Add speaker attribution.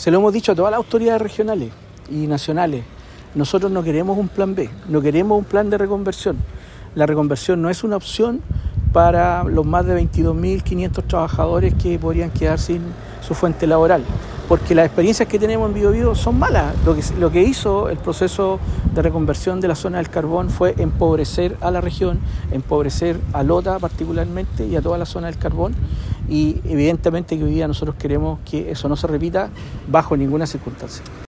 Speaker 1: Se lo hemos dicho a todas las autoridades regionales y nacionales. Nosotros no queremos un plan B, no queremos un plan de reconversión. La reconversión no es una opción para los más de 22.500 trabajadores que podrían quedar sin su fuente laboral, porque las experiencias que tenemos en Biobío son malas. Lo que hizo el proceso de reconversión de la zona del carbón fue empobrecer a la región, empobrecer a Lota particularmente y a toda la zona del carbón, y evidentemente que hoy día nosotros queremos que eso no se repita bajo ninguna circunstancia.